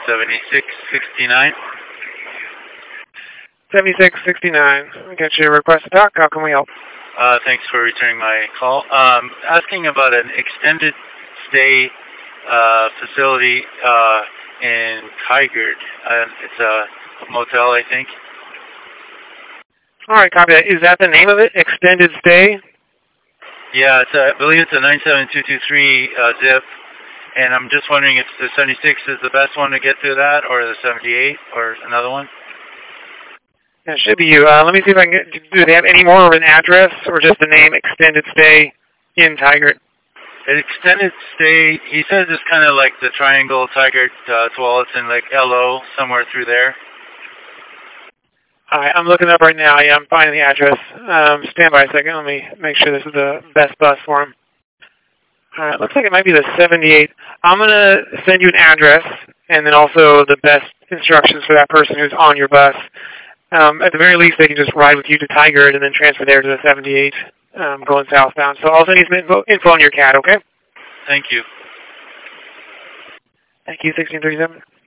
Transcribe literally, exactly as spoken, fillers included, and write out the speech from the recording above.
seventy-six sixty-nine. seventy-six sixty-nine. We got your request to talk. How can we help? Uh, thanks for returning my call. Um, asking about an extended stay uh, facility uh, in Tigard. Uh, it's a motel, I think. All right, copy that. Is that the name of it? Extended stay? Yeah, it's a, I believe it's a nine seven two two three uh, zip, and I'm just wondering if the seventy-six is the best one to get to that, or the seventy-eight, or another one. That should be you. Uh, let me see if I can get, do they have any more of an address, or just the name Extended Stay in Tigard? An extended stay, he says it's kind of like the Triangle Tigard uh, Tualatin, and like L O, somewhere through there. All right, I'm looking up right now. Yeah, I'm finding the address. Um, stand by a second. Let me make sure this is the best bus for him. All right, looks like it might be the seventy-eight. I'm going to send you an address and then also the best instructions for that person who's on your bus. Um, at the very least, they can just ride with you to Tigard and then transfer there to the seventy-eight um, going southbound. So I'll send you some info, info on your C A D, okay? Thank you. Thank you, sixteen thirty-seven.